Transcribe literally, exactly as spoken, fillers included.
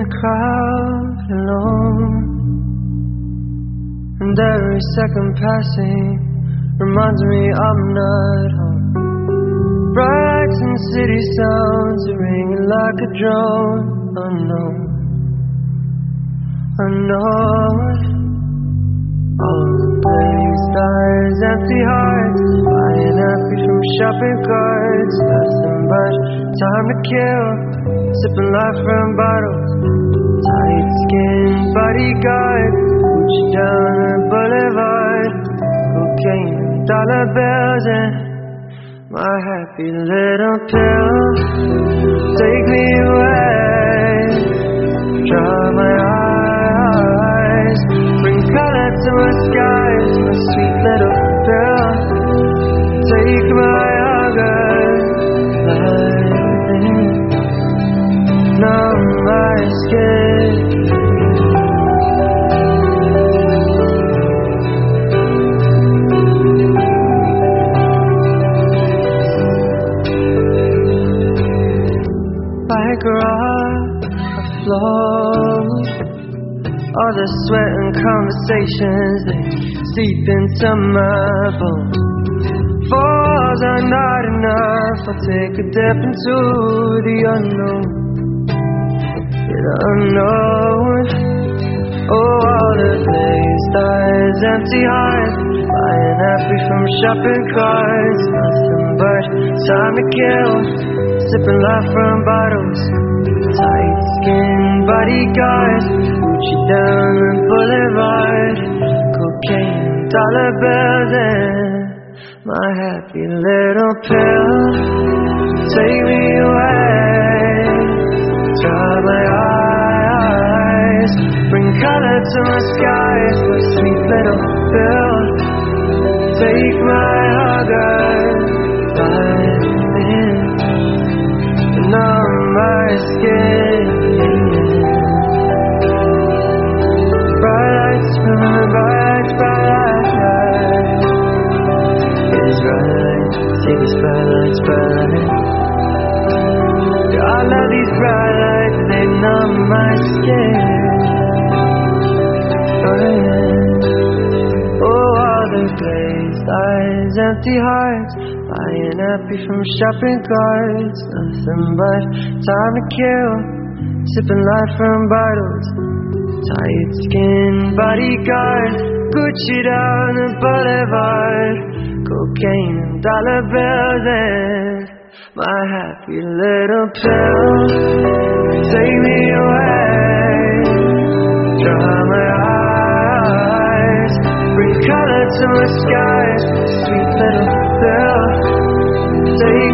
the crowd alone, and every second passing reminds me I'm not home. Brights and city sounds are ringing like a drone. Unknown, unknown. All the glazed eyes, empty hearts, buying happy from shopping carts. Nothing but time to kill, sipping life from bottles. Tight skin bodyguard, put you down the boulevard. Cocaine, dollar bills, and my happy little pill. Take me away, dry my eyes, bring color to my skies, my sweet little pill. Take my August light, numb my skin. Like a rock afloat, all the sweat and conversations, they seep into my bones. Four walls are not enough, I'll take a dip into the unknown. Yeah, the unknown. Oh, all the glazed eyes, empty hearts, buying happy from shopping carts. Nothing but time to kill, sipping life from bottles. Tight skin bodyguards, put you down the boulevard. Cocaine, dollar bills, and my happy little pill. Take me away, dry my eyes, bring color to my skies, my sweet little pill. Take my August lightning, numb my skin. Bright lights, bright lights, bright lights. These bright lights, see these bright lights, bright lights. Yeah, I love these bright lights, they numb my skin. Oh, yeah. Oh, all the glazed eyes, empty hearts, buying happy from shopping carts. Nothing but time to kill, sipping life from bottles. Tight skin bodyguard, Gucci down the boulevard. Cocaine and dollar bills, and my happy little pill. Take me away, dry my eyes, bring color to my skies, sweet little pill. Take